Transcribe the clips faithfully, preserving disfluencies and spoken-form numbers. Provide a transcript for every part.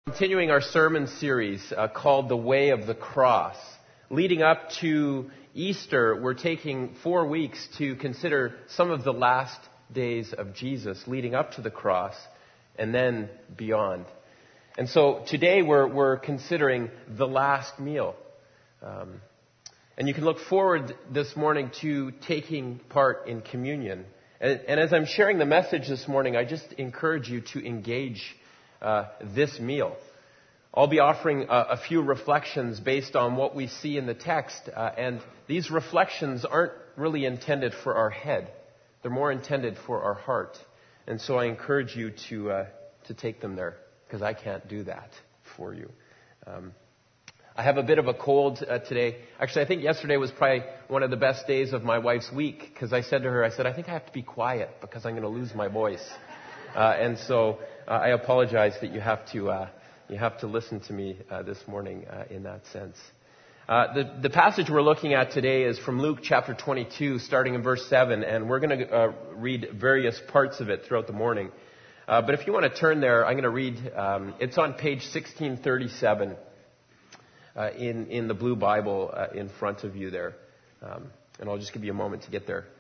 Continuing our sermon series uh, called The Way of the Cross. Leading up to Easter, we're taking four weeks to consider some of the last days of Jesus leading up to the cross and then beyond. And so today we're, we're considering the last meal. Um, and you can look forward this morning to taking part in communion. And, and as I'm sharing the message this morning, I just encourage you to engage Uh, this meal. I'll be offering a, a few reflections based on what we see in the text, uh, and these reflections aren't really intended for our head. They're more intended for our heart. And so I encourage you to uh, to take them there, because I can't do that for you. Um, I have a bit of a cold uh, today. Actually, I think yesterday was probably one of the best days of my wife's week, because I said to her, I said, I think I have to be quiet because I'm going to lose my voice. Uh, and so uh, I apologize that you have to uh, you have to listen to me uh, this morning uh, in that sense. Uh, the, the passage we're looking at today is from Luke chapter twenty-two, starting in verse seven, and we're going to uh, read various parts of it throughout the morning. Uh, but if you want to turn there, I'm going to read. Um, it's on page sixteen thirty-seven uh, in in the blue Bible uh, in front of you there, um, and I'll just give you a moment to get there.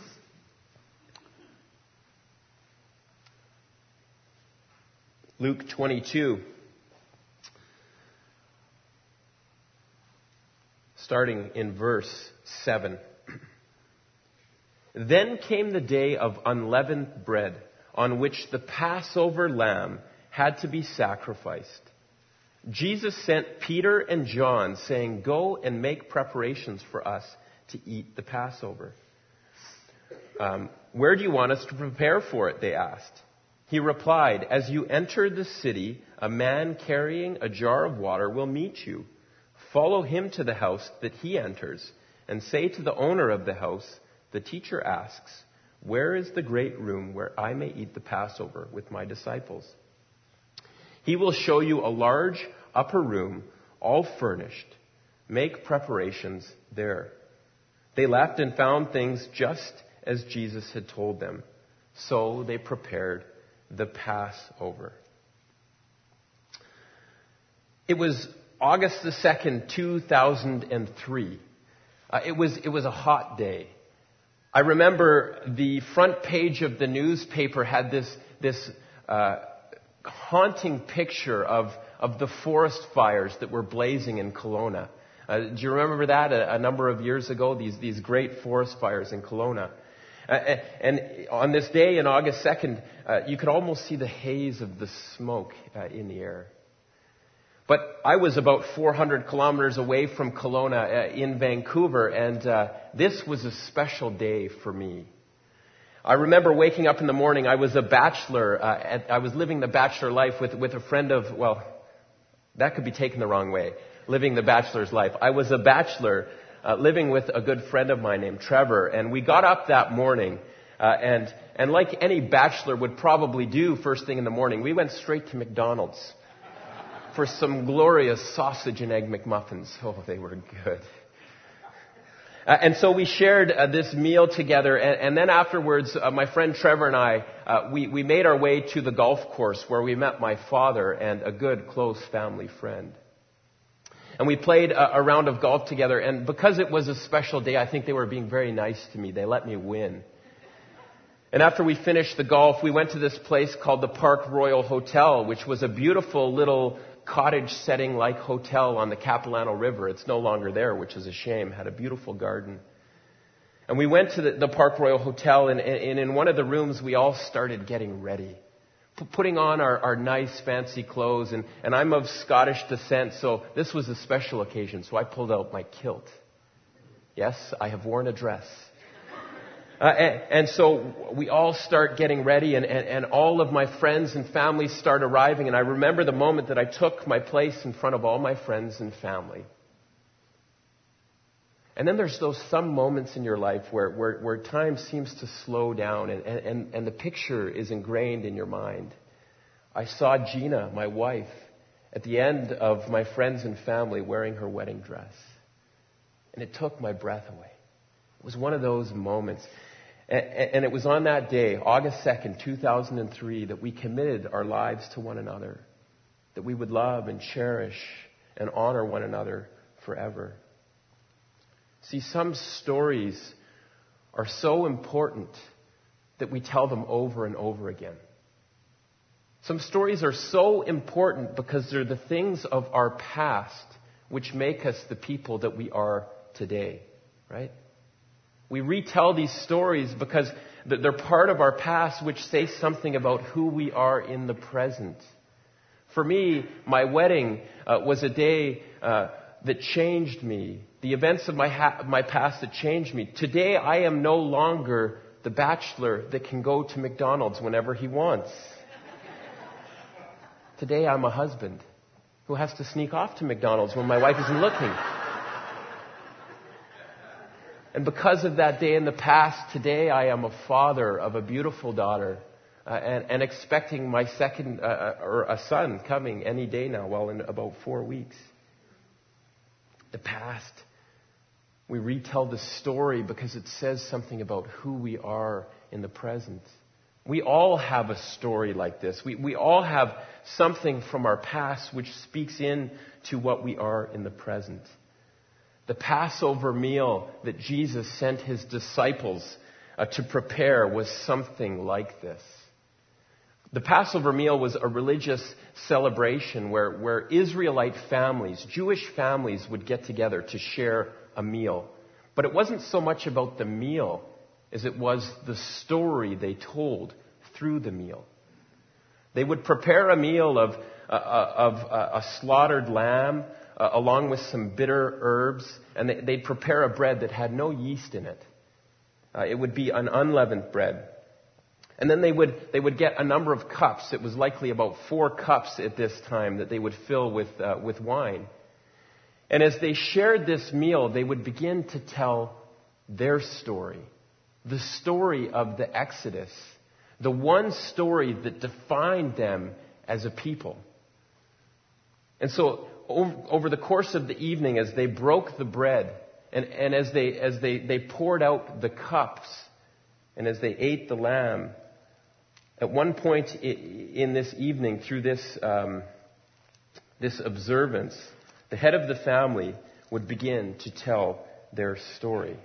Luke twenty-two, starting in verse seven. Then came the day of unleavened bread, on which the Passover lamb had to be sacrificed. Jesus sent Peter and John, saying, "Go and make preparations for us to eat the Passover." Um, "Where do you want us to prepare for it?" they asked. He replied, "As you enter the city, a man carrying a jar of water will meet you. Follow him to the house that he enters, and say to the owner of the house, 'The teacher asks, where is the great room where I may eat the Passover with my disciples?' He will show you a large upper room, all furnished. Make preparations there." They left and found things just as Jesus had told them. So they prepared the Passover. It was August the second, two thousand three. Uh, it was it was a hot day. I remember the front page of the newspaper had this this uh, haunting picture of of the forest fires that were blazing in Kelowna. Uh, do you remember that a, a number of years ago? These these great forest fires in Kelowna. Uh, and on this day, in August second, uh, you could almost see the haze of the smoke uh, in the air. But I was about four hundred kilometers away from Kelowna uh, in Vancouver, and uh, this was a special day for me. I remember waking up in the morning. I was a bachelor. Uh, at, I was living the bachelor life with, with a friend of, well, that could be taken the wrong way, living the bachelor's life. I was a bachelor Uh, living with a good friend of mine named Trevor, and we got up that morning, uh, and and like any bachelor would probably do first thing in the morning, we went straight to McDonald's for some glorious sausage and egg McMuffins. Oh, they were good. Uh, and so we shared uh, this meal together, and, and then afterwards, uh, my friend Trevor and I, uh, we, we made our way to the golf course where we met my father and a good, close family friend. And we played a, a round of golf together, and because it was a special day, I think they were being very nice to me. They let me win. And after we finished the golf, we went to this place called the Park Royal Hotel, which was a beautiful little cottage setting-like hotel on the Capilano River. It's no longer there, which is a shame. Had a beautiful garden. And we went to the, the Park Royal Hotel, and, and in one of the rooms, we all started getting ready, putting on our, our nice fancy clothes, and, and I'm of Scottish descent, so this was a special occasion, so I pulled out my kilt. Yes, I have worn a dress. Uh, and, and so we all start getting ready, and, and, and all of my friends and family start arriving, and I remember the moment that I took my place in front of all my friends and family. And then there's those some moments in your life where, where, where time seems to slow down and, and, and the picture is ingrained in your mind. I saw Gina, my wife, at the end of my friends and family wearing her wedding dress. And it took my breath away. It was one of those moments. And, and it was on that day, August second, two thousand three, that we committed our lives to one another. that we would love and cherish and honor one another forever. See, some stories are so important that we tell them over and over again. Some stories are so important because they're the things of our past which make us the people that we are today, right? We retell these stories because they're part of our past which say something about who we are in the present. For me, my wedding uh, was a day uh, that changed me. The events of my ha- my past that changed me. Today, I am no longer the bachelor that can go to McDonald's whenever he wants. Today, I'm a husband who has to sneak off to McDonald's when my wife isn't looking. And because of that day in the past, today I am a father of a beautiful daughter uh, and, and expecting my second, uh, or a son coming any day now, well, in about four weeks. The past, we retell the story because it says something about who we are in the present. We all have a story like this. We, we all have something from our past which speaks in to what we are in the present. The Passover meal that Jesus sent his disciples uh, to prepare was something like this. The Passover meal was a religious celebration where, where Israelite families, Jewish families, would get together to share a meal. But it wasn't so much about the meal as it was the story they told through the meal. They would prepare a meal of, uh, of uh, a slaughtered lamb, Uh, along with some bitter herbs, and they, they'd prepare a bread that had no yeast in it. Uh, it would be an unleavened bread. And then they would they would get a number of cups. It was likely about four cups at this time that they would fill with uh, with wine. And as they shared this meal, they would begin to tell their story, the story of the Exodus, the one story that defined them as a people. And so over the course of the evening, as they broke the bread and, and as they as they, they poured out the cups and as they ate the lamb, at one point in this evening, through this um, this observance, the head of the family would begin to tell their story.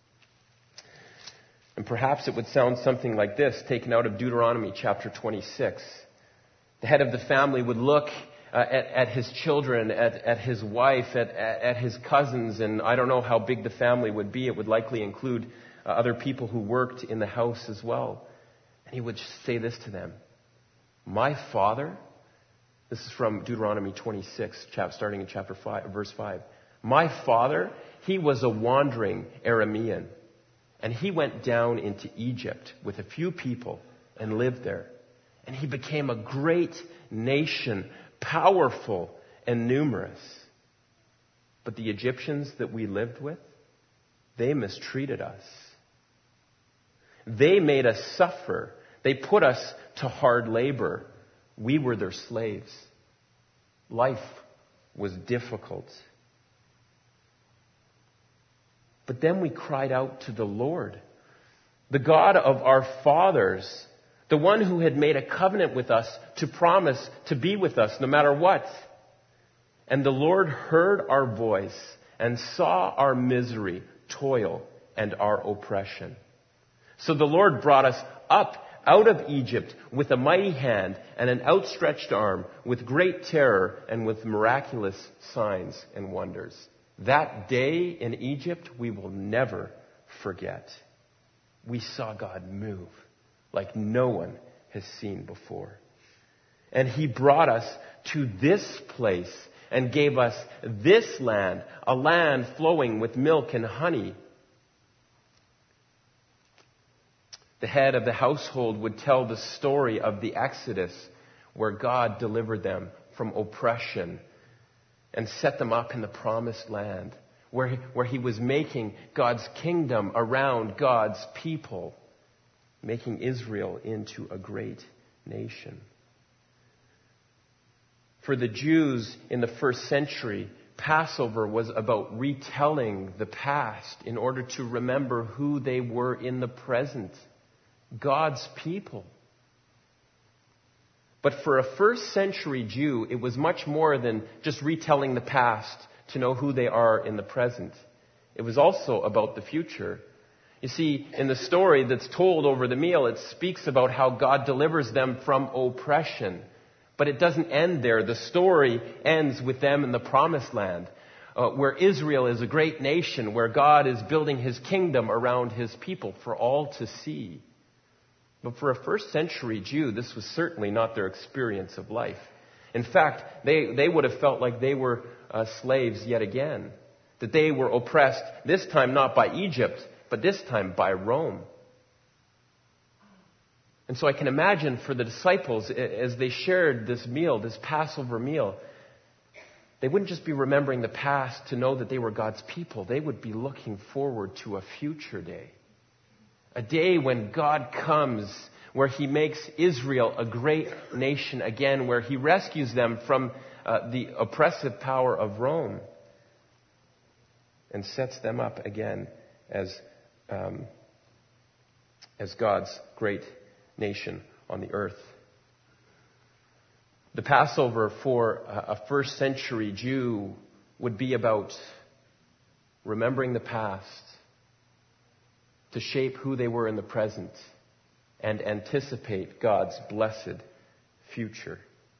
And perhaps it would sound something like this, taken out of Deuteronomy chapter twenty-six. The head of the family would look Uh, at, at his children, at, at his wife, at, at, at his cousins, and I don't know how big the family would be. It would likely include uh, other people who worked in the house as well. And he would say this to them: "My father," this is from Deuteronomy twenty-six, chap, starting in chapter five, verse five. "My father, he was a wandering Aramean, and he went down into Egypt with a few people and lived there. And he became a great nation, powerful and numerous. But the Egyptians that we lived with, they mistreated us. They made us suffer. They put us to hard labor. We were their slaves. Life was difficult. But then we cried out to the Lord, the God of our fathers, the one who had made a covenant with us to promise to be with us no matter what. And the Lord heard our voice and saw our misery, toil, and our oppression. So the Lord brought us up out of Egypt with a mighty hand and an outstretched arm, with great terror and with miraculous signs and wonders. That day in Egypt we will never forget. We saw God move like no one has seen before. And he brought us to this place and gave us this land, a land flowing with milk and honey. The head of the household would tell the story of the Exodus, where God delivered them from oppression and set them up in the promised land, where he, where he was making God's kingdom around God's people, making Israel into a great nation. For the Jews in the first century, Passover was about retelling the past in order to remember who they were in the present, God's people. But for a first century Jew, it was much more than just retelling the past to know who they are in the present. It was also about the future. You see, in the story that's told over the meal, it speaks about how God delivers them from oppression. But it doesn't end there. The story ends with them in the promised land, uh, where Israel is a great nation, where God is building his kingdom around his people for all to see. But for a first century Jew, this was certainly not their experience of life. In fact, they, they would have felt like they were uh, slaves yet again. That they were oppressed, this time not by Egypt, but this time by Rome. And so I can imagine for the disciples, as they shared this meal, this Passover meal, they wouldn't just be remembering the past to know that they were God's people. They would be looking forward to a future day. A day when God comes, where he makes Israel a great nation again, where he rescues them from uh, the oppressive power of Rome and sets them up again as, um, as God's great nation on the earth. The Passover for a first century Jew would be about remembering the past to shape who they were in the present and anticipate God's blessed future.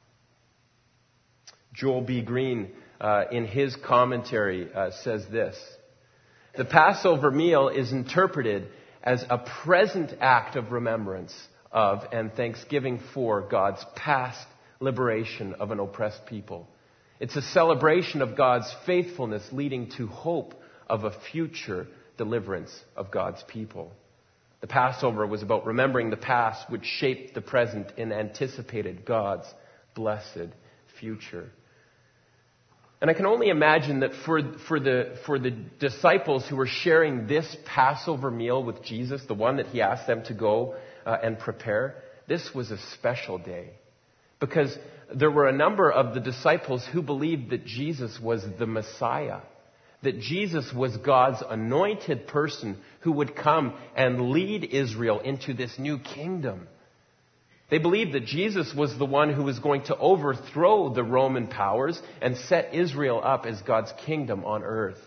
Joel B. Green, uh, in his commentary, uh, says this: the Passover meal is interpreted as a present act of remembrance of and thanksgiving for God's past liberation of an oppressed people. It's a celebration of God's faithfulness leading to hope of a future deliverance of God's people. The Passover was about remembering the past which shaped the present and anticipated God's blessed future. And I can only imagine that for, for, the, for the disciples who were sharing this Passover meal with Jesus, the one that he asked them to go uh, and prepare, this was a special day. Because there were a number of the disciples who believed that Jesus was the Messiah, that Jesus was God's anointed person who would come and lead Israel into this new kingdom. They believed that Jesus was the one who was going to overthrow the Roman powers and set Israel up as God's kingdom on earth,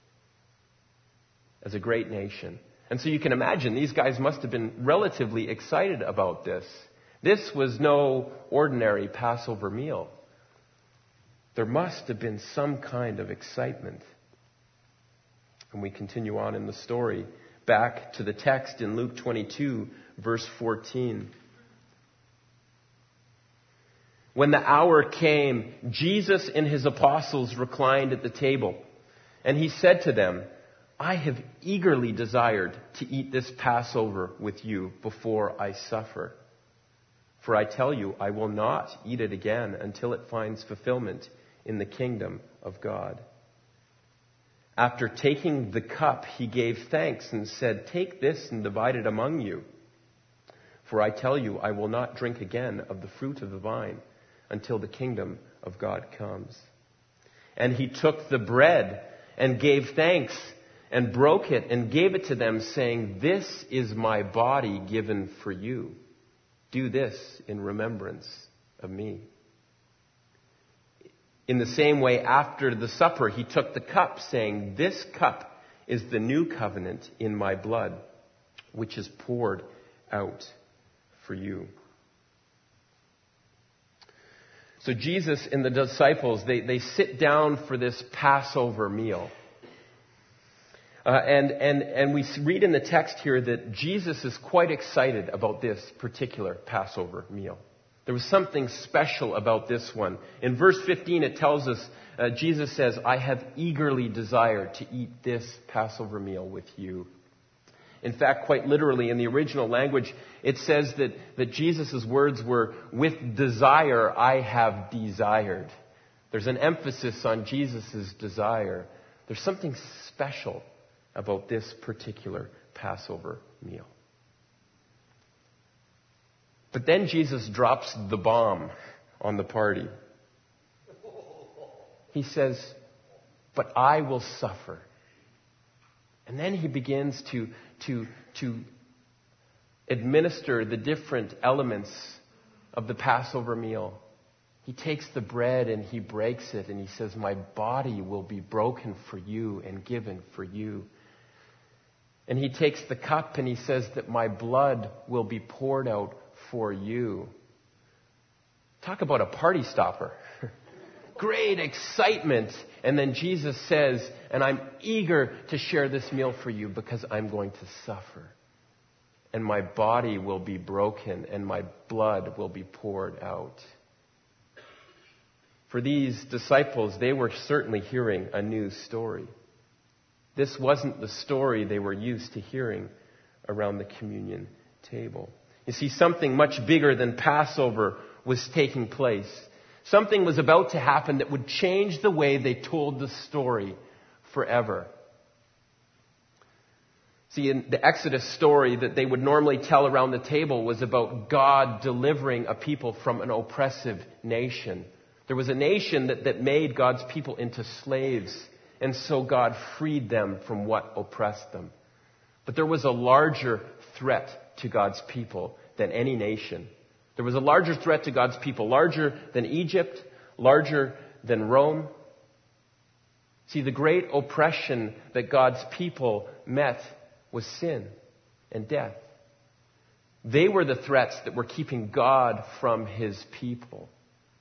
as a great nation. And so you can imagine these guys must have been relatively excited about this. This was no ordinary Passover meal. There must have been some kind of excitement. And we continue on in the story, back to the text in Luke twenty-two, verse fourteen. When the hour came, Jesus and his apostles reclined at the table, and he said to them, I have eagerly desired to eat this Passover with you before I suffer. For I tell you, I will not eat it again until it finds fulfillment in the kingdom of God. After taking the cup, he gave thanks and said, take this and divide it among you. For I tell you, I will not drink again of the fruit of the vine until the kingdom of God comes. And he took the bread and gave thanks and broke it and gave it to them, saying, this is my body given for you. Do this in remembrance of me. In the same way, after the supper, he took the cup, saying, this cup is the new covenant in my blood, which is poured out for you. So Jesus and the disciples, they, they sit down for this Passover meal. Uh, and, and, and we read in the text here that Jesus is quite excited about this particular Passover meal. There was something special about this one. In verse fifteen, it tells us, uh, Jesus says, I have eagerly desired to eat this Passover meal with you. In fact, quite literally, in the original language, it says that, that Jesus' words were, with desire, I have desired. There's an emphasis on Jesus' desire. There's something special about this particular Passover meal. But then Jesus drops the bomb on the party. He says, but I will suffer. And then he begins to, to, to administer the different elements of the Passover meal, he takes the bread and he breaks it and he says, my body will be broken for you and given for you. And he takes the cup and he says that my blood will be poured out for you. Talk about a party stopper. Great excitement. And then Jesus says, and I'm eager to share this meal for you because I'm going to suffer. And my body will be broken and my blood will be poured out. For these disciples, they were certainly hearing a new story. This wasn't the story they were used to hearing around the communion table. You see, something much bigger than Passover was taking place. Something was about to happen that would change the way they told the story forever. See, in the Exodus story that they would normally tell around the table was about God delivering a people from an oppressive nation. There was a nation that, that made God's people into slaves. And so God freed them from what oppressed them. But there was a larger threat to God's people than any nation. There was a larger threat to God's people, larger than Egypt, larger than Rome. See, the great oppression that God's people met was sin and death. They were the threats that were keeping God from his people.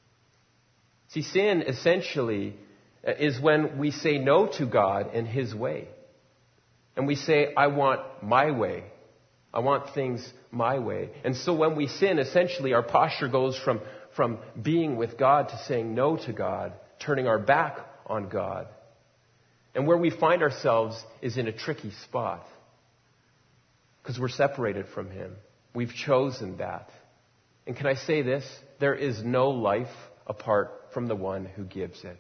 See, sin essentially is when we say no to God and his way. And we say, I want my way. I want things my way. And so when we sin, essentially our posture goes from, from being with God to saying no to God, turning our back on God. And where we find ourselves is in a tricky spot. Because we're separated from him. We've chosen that. And can I say this? There is no life apart from the one who gives it.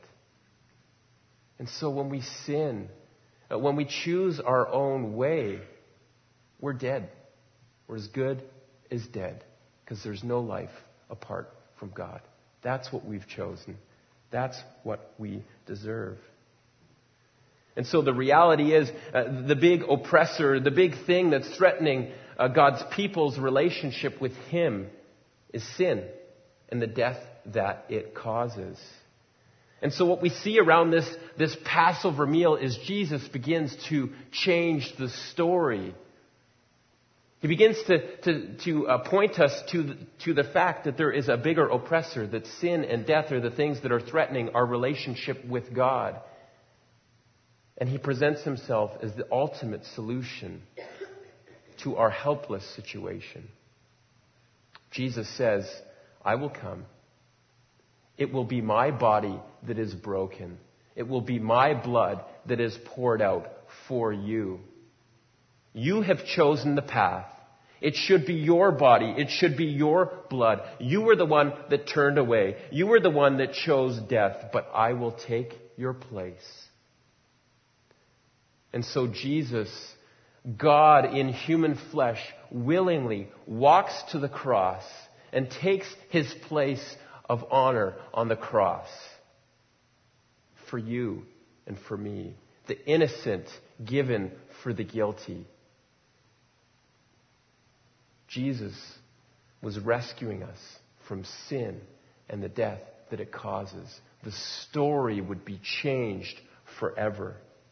And so when we sin, when we choose our own way, we're dead. We're as good as dead because there's no life apart from God. That's what we've chosen. That's what we deserve. And so the reality is uh, the big oppressor, the big thing that's threatening uh, God's people's relationship with him is sin and the death that it causes. And so what we see around this, this Passover meal is Jesus begins to change the story. He begins to, to, to uh, point us to the, to the fact that there is a bigger oppressor, that sin and death are the things that are threatening our relationship with God. And he presents himself as the ultimate solution to our helpless situation. Jesus says, I will come. It will be my body that is broken. It will be my blood that is poured out for you. You have chosen the path. It should be your body. It should be your blood. You were the one that turned away. You were the one that chose death, but I will take your place. And so Jesus, God in human flesh, willingly walks to the cross and takes his place of honor on the cross for you and for me, the innocent given for the guilty. Jesus was rescuing us from sin and the death that it causes. The story would be changed forever.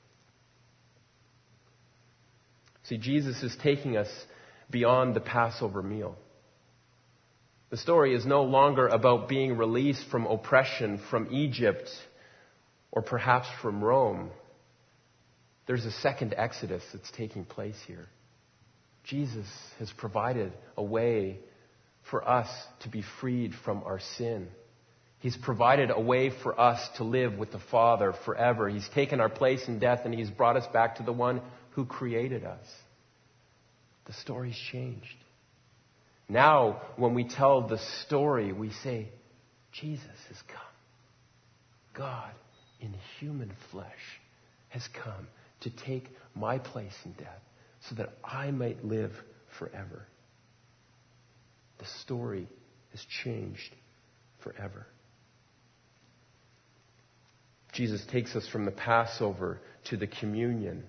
See, Jesus is taking us beyond the Passover meal. The story is no longer about being released from oppression from Egypt or perhaps from Rome. There's a second Exodus that's taking place here. Jesus has provided a way for us to be freed from our sin. He's provided a way for us to live with the Father forever. He's taken our place in death and he's brought us back to the one who created us. The story's changed. Now, when we tell the story, we say, Jesus has come. God in human flesh has come to take my place in death so that I might live forever. The story has changed forever. Jesus takes us from the Passover to the communion.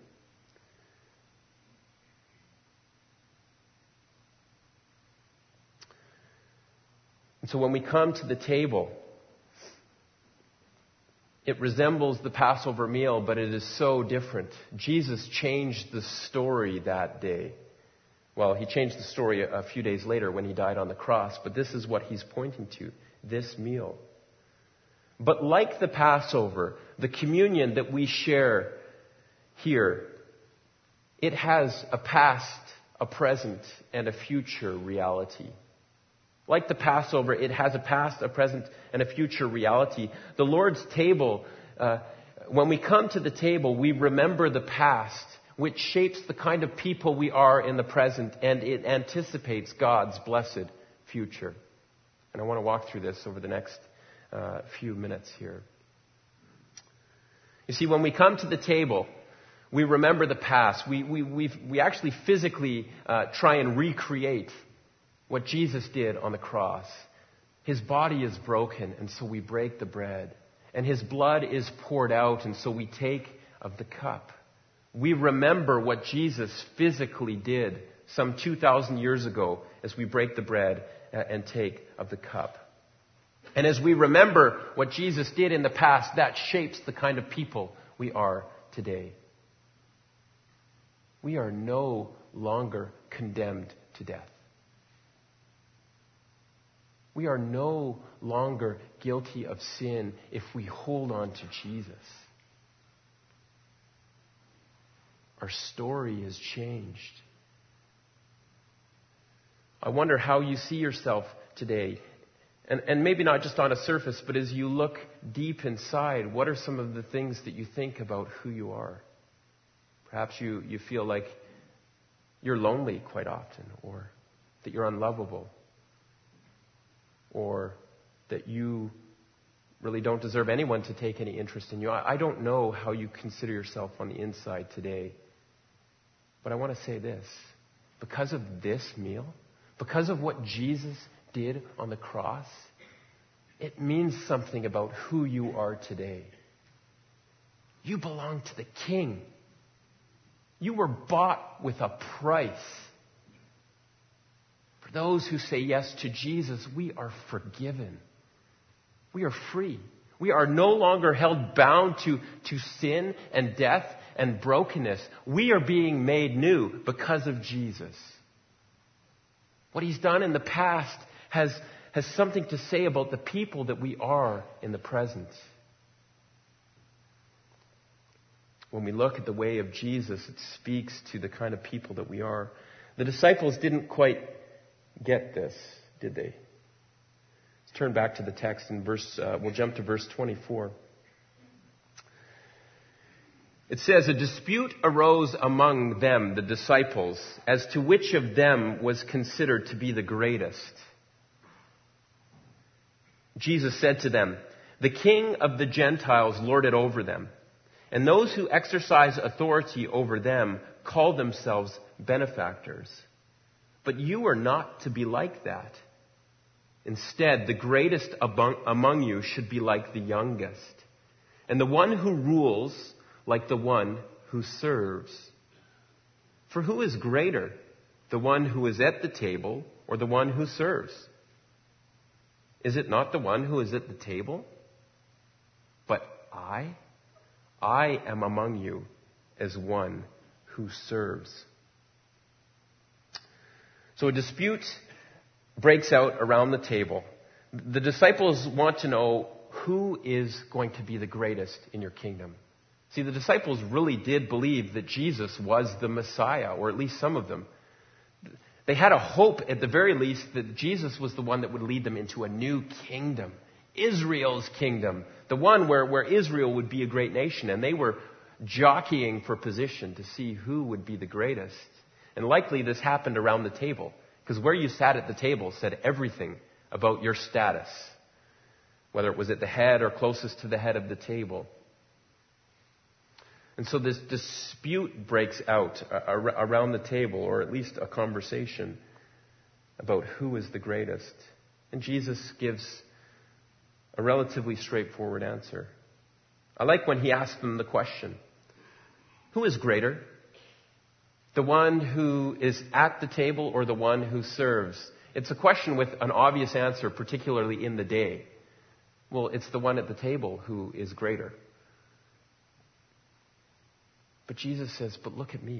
And so when we come to the table, it resembles the Passover meal, but it is so different. Jesus changed the story that day. Well, he changed the story a few days later when he died on the cross, but this is what he's pointing to, this meal. But like the Passover, the communion that we share here, it has a past, a present, and a future reality. Like the Passover, it has a past, a present, and a future reality. The Lord's table, uh, when we come to the table, we remember the past, which shapes the kind of people we are in the present, and it anticipates God's blessed future. And I want to walk through this over the next uh, few minutes here. You see, when we come to the table, we remember the past. We, we, we we actually physically uh, try and recreate what Jesus did on the cross. His body is broken, and so we break the bread. And his blood is poured out, and so we take of the cup. We remember what Jesus physically did some two thousand years ago as we break the bread and take of the cup. And as we remember what Jesus did in the past, that shapes the kind of people we are today. We are no longer condemned to death. We are no longer guilty of sin if we hold on to Jesus. Our story has changed. I wonder how you see yourself today. And, and maybe not just on a surface, but as you look deep inside, what are some of the things that you think about who you are? Perhaps you, you feel like you're lonely quite often, or that you're unlovable, or that you really don't deserve anyone to take any interest in you. I, I don't know how you consider yourself on the inside today. But I want to say this. Because of this meal, because of what Jesus did on the cross, it means something about who you are today. You belong to the King. You were bought with a price. For those who say yes to Jesus, we are forgiven. We are free. We are no longer held bound to, to sin and death and brokenness. We are being made new because of Jesus. What he's done in the past has, has something to say about the people that we are in the present. When we look at the way of Jesus, it speaks to the kind of people that we are. The disciples didn't quite get this, did they? Let's turn back to the text in verse, uh, we'll jump to verse twenty-four. It says, a dispute arose among them, the disciples, as to which of them was considered to be the greatest. Jesus said to them, the king of the Gentiles lord it over them, and those who exercise authority over them call themselves benefactors. But you are not to be like that. Instead, the greatest among you should be like the youngest, and the one who rules like the one who serves. For who is greater, the one who is at the table or the one who serves? Is it not the one who is at the table? But I, I am among you as one who serves. So a dispute breaks out around the table. The disciples want to know who is going to be the greatest in your kingdom. See, the disciples really did believe that Jesus was the Messiah, or at least some of them. They had a hope, at the very least, that Jesus was the one that would lead them into a new kingdom, Israel's kingdom, the one where, where Israel would be a great nation. And they were jockeying for position to see who would be the greatest. And likely this happened around the table, because where you sat at the table said everything about your status, whether it was at the head or closest to the head of the table. And so this dispute breaks out around the table, or at least a conversation about who is the greatest. And Jesus gives a relatively straightforward answer. I like when he asks them the question, who is greater? The one who is at the table or the one who serves? It's a question with an obvious answer, particularly in the day. Well, it's the one at the table who is greater. But Jesus says, but look at me.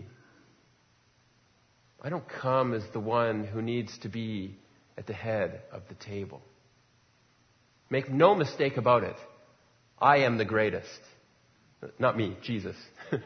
I don't come as the one who needs to be at the head of the table. Make no mistake about it. I am the greatest. Not me, Jesus.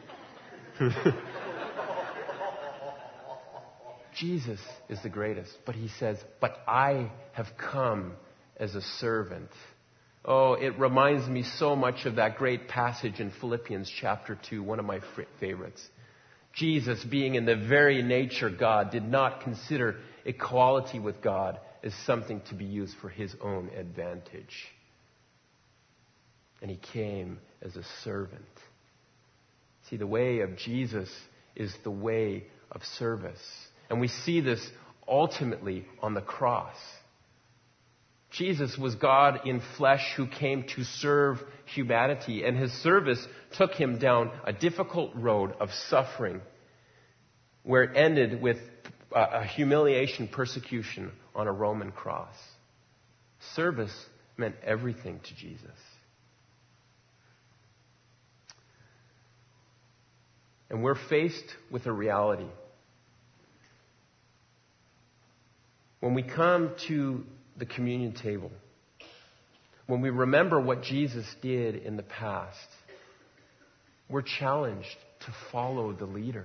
Jesus is the greatest. But he says, but I have come as a servant. Oh, it reminds me so much of that great passage in Philippians chapter two, one of my favorites. Jesus, being in the very nature God, did not consider equality with God as something to be used for his own advantage. And he came as a servant. See, the way of Jesus is the way of service. And we see this ultimately on the cross. Jesus was God in flesh who came to serve humanity, and his service took him down a difficult road of suffering, where it ended with a humiliation, persecution on a Roman cross. Service meant everything to Jesus. And we're faced with a reality. When we come to the communion table, when we remember what Jesus did in the past, we're challenged to follow the leader.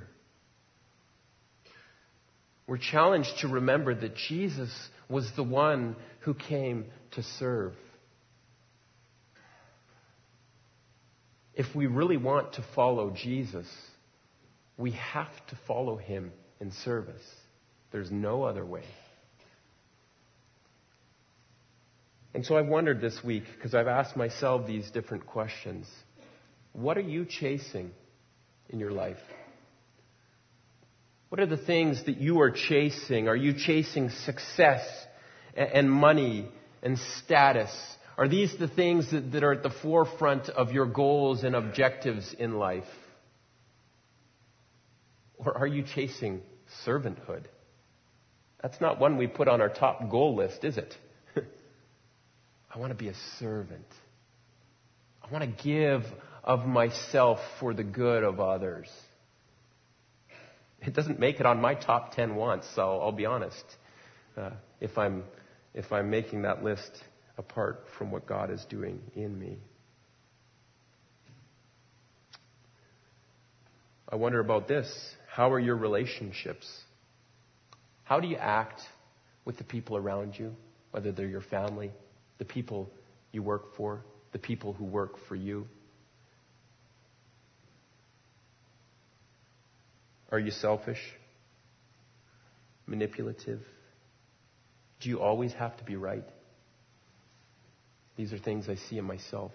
We're challenged to remember that Jesus was the one who came to serve. If we really want to follow Jesus, we have to follow him in service. There's no other way. And so I've wondered this week, because I've asked myself these different questions. What are you chasing in your life? What are the things that you are chasing? Are you chasing success and money and status? Are these the things that, that are at the forefront of your goals and objectives in life? Or are you chasing servanthood? That's not one we put on our top goal list, is it? I want to be a servant. I want to give of myself for the good of others. It doesn't make it on my top ten wants, so I'll be honest. Uh, if I'm if I'm making that list apart from what God is doing in me. I wonder about this. How are your relationships? How do you act with the people around you, whether they're your family, the people you work for, the people who work for you? Are you selfish? Manipulative? Do you always have to be right? These are things I see in myself.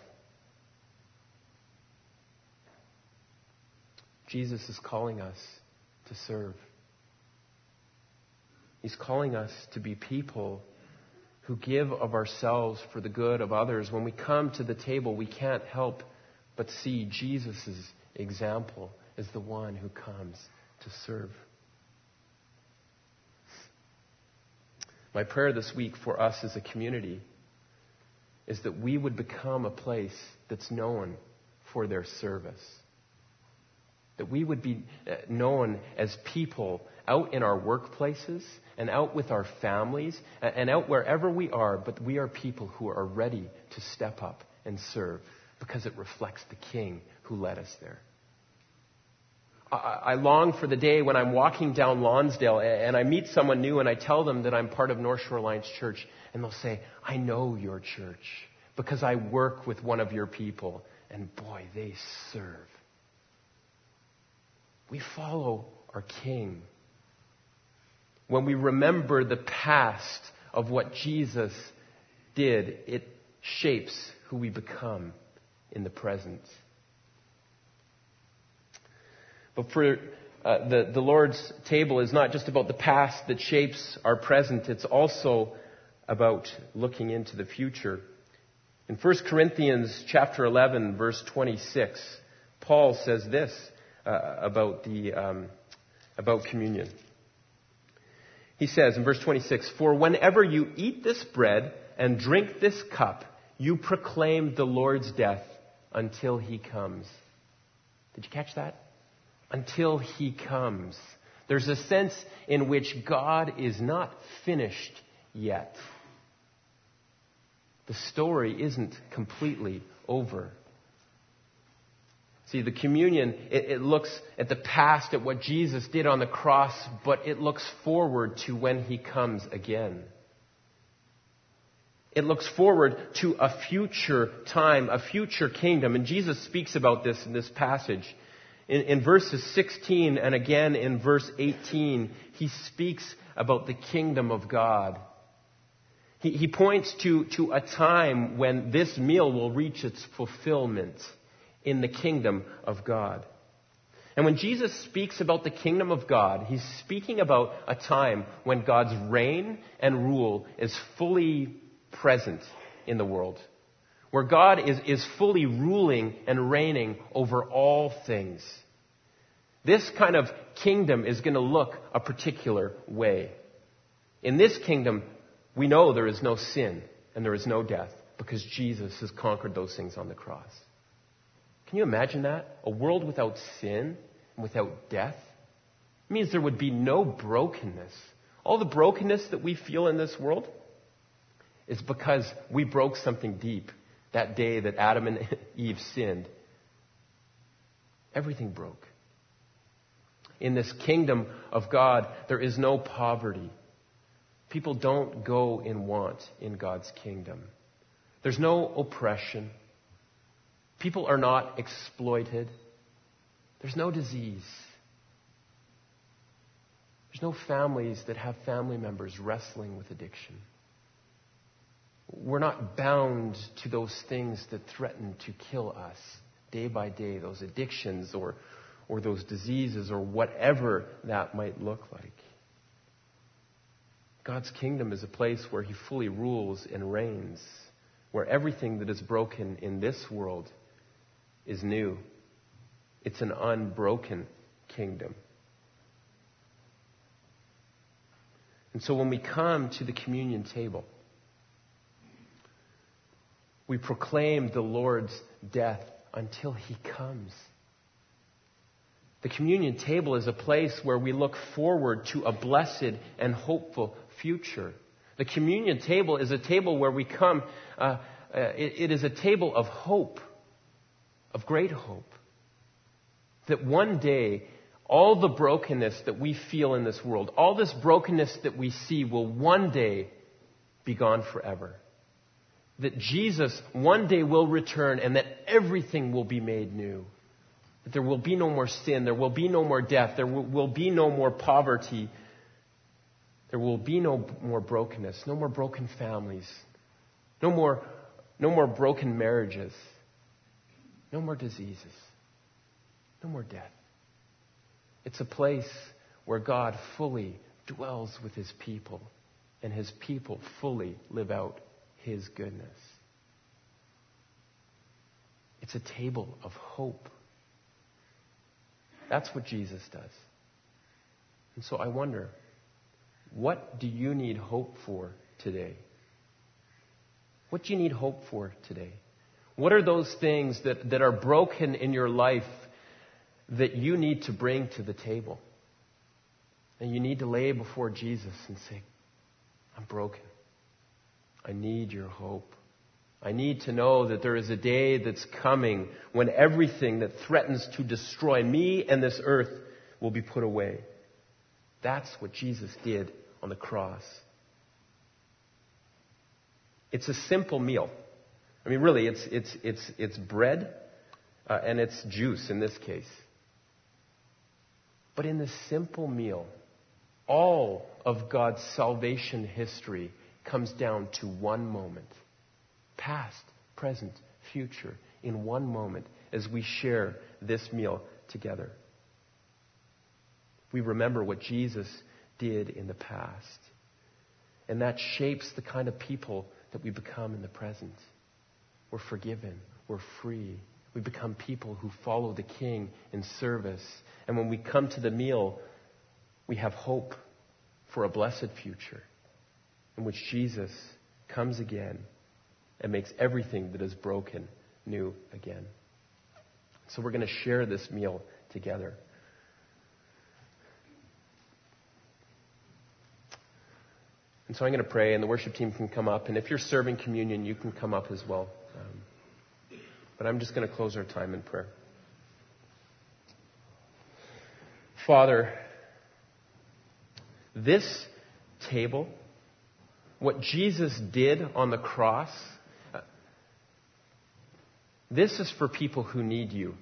Jesus is calling us to serve. He's calling us to be people who give of ourselves for the good of others. When we come to the table, we can't help but see Jesus' example as the one who comes to serve. My prayer this week for us as a community is that we would become a place that's known for their service. That we would be known as people out in our workplaces and out with our families and out wherever we are, but we are people who are ready to step up and serve because it reflects the King who led us there. I long for the day when I'm walking down Lonsdale and I meet someone new and I tell them that I'm part of North Shore Alliance Church, and they'll say, I know your church because I work with one of your people, and boy, they serve. We follow our King. When we remember the past of what Jesus did, it shapes who we become in the present. But for uh, the, the Lord's table is not just about the past that shapes our present. It's also about looking into the future. In First Corinthians chapter eleven, verse twenty-six, Paul says this uh, about the um, about communion. He says in verse twenty-six, "For whenever you eat this bread and drink this cup, you proclaim the Lord's death until he comes." Did you catch that? Until he comes. There's a sense in which God is not finished yet. The story isn't completely over. See, the communion, it, it looks at the past, at what Jesus did on the cross, but it looks forward to when he comes again. It looks forward to a future time, a future kingdom. And Jesus speaks about this in this passage. In, in verses sixteen and again in verse eighteen, he speaks about the kingdom of God. He, he points to, to a time when this meal will reach its fulfillment in the kingdom of God. And when Jesus speaks about the kingdom of God, he's speaking about a time when God's reign and rule is fully present in the world, where God is, is fully ruling and reigning over all things. This kind of kingdom is going to look a particular way. In this kingdom, we know there is no sin and there is no death because Jesus has conquered those things on the cross. Can you imagine that? A world without sin and without death? It means there would be no brokenness. All the brokenness that we feel in this world is because we broke something deep that day that Adam and Eve sinned. Everything broke. In this kingdom of God, there is no poverty. People don't go in want in God's kingdom. There's no oppression. People are not exploited. There's no disease. There's no families that have family members wrestling with addiction. We're not bound to those things that threaten to kill us day by day, those addictions or, or those diseases or whatever that might look like. God's kingdom is a place where he fully rules and reigns, where everything that is broken in this world is new. It's an unbroken kingdom. And so when we come to the communion table, we proclaim the Lord's death until he comes. The communion table is a place where we look forward to a blessed and hopeful future. The communion table is a table where we come, uh, uh, it, it is a table of hope, of great hope. That one day, all the brokenness that we feel in this world, all this brokenness that we see will one day be gone forever. That Jesus one day will return and that everything will be made new. That there will be no more sin, there will be no more death, there will, will be no more poverty, there will be no more brokenness, no more broken families, no more, no more broken marriages, no more diseases, no more death. It's a place where God fully dwells with his people and his people fully live out his goodness. It's a table of hope. That's what Jesus does. And so I wonder, what do you need hope for today? What do you need hope for today? What are those things that, that are broken in your life that you need to bring to the table? And you need to lay before Jesus and say, I'm broken. I need your hope. I need to know that there is a day that's coming when everything that threatens to destroy me and this earth will be put away. That's what Jesus did on the cross. It's a simple meal. I mean, really, it's it's it's it's bread uh, and it's juice in this case. But in this simple meal, all of God's salvation history comes down to one moment. Past, present, future, in one moment as we share this meal together. We remember what Jesus did in the past. And that shapes the kind of people that we become in the present. We're forgiven. We're free. We become people who follow the King in service. And when we come to the meal, we have hope for a blessed future in which Jesus comes again and makes everything that is broken new again. So we're going to share this meal together. And so I'm going to pray, and the worship team can come up. And if you're serving communion, you can come up as well. Um, but I'm just going to close our time in prayer. Father, this table, what Jesus did on the cross, uh, this is for people who need you.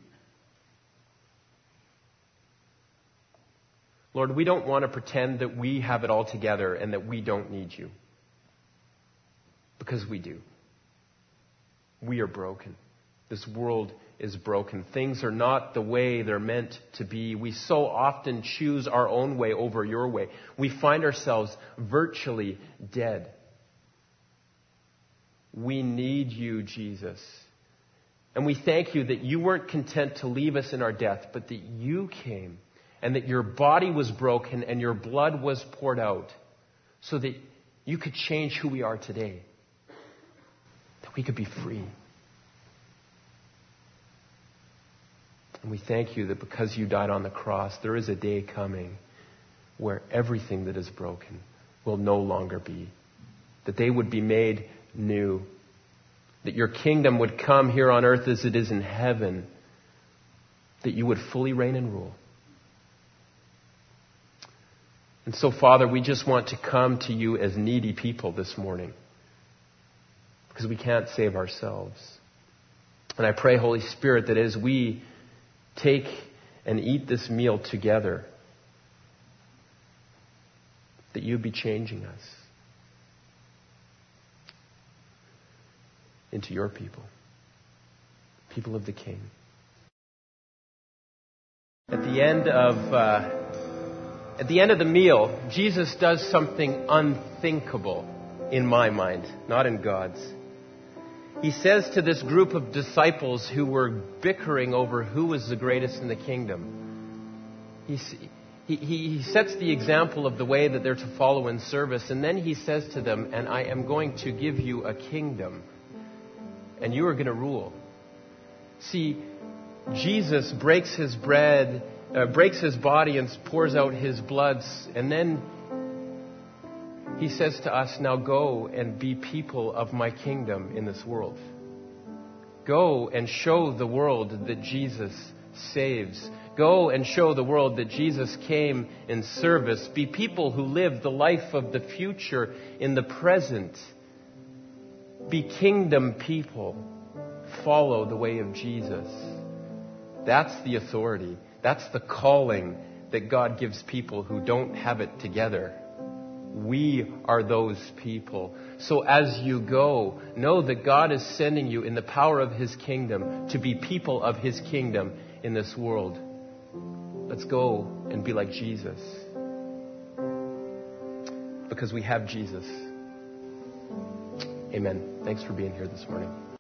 Lord, we don't want to pretend that we have it all together and that we don't need you. Because we do. We are broken. This world is broken. Things are not the way they're meant to be. We so often choose our own way over your way. We find ourselves virtually dead. We need you, Jesus. And we thank you that you weren't content to leave us in our death, but that you came. And that your body was broken and your blood was poured out so that you could change who we are today. That we could be free. And we thank you that because you died on the cross, there is a day coming where everything that is broken will no longer be. That they would be made new. That your kingdom would come here on earth as it is in heaven. That you would fully reign and rule. And so, Father, we just want to come to you as needy people this morning because we can't save ourselves. And I pray, Holy Spirit, that as we take and eat this meal together, that you be changing us into your people, people of the King. At the end of... Uh, At the end of the meal, Jesus does something unthinkable in my mind, not in God's. He says to this group of disciples who were bickering over who was the greatest in the kingdom, he, he, he sets the example of the way that they're to follow in service, and then he says to them, and I am going to give you a kingdom, and you are going to rule. See, Jesus breaks his bread, Uh, breaks his body and pours out his blood. And then he says to us, now go and be people of my kingdom in this world. Go and show the world that Jesus saves. Go and show the world that Jesus came in service. Be people who live the life of the future in the present. Be kingdom people. Follow the way of Jesus. That's the authority. That's the calling that God gives people who don't have it together. We are those people. So as you go, know that God is sending you in the power of his kingdom to be people of his kingdom in this world. Let's go and be like Jesus. Because we have Jesus. Amen. Thanks for being here this morning.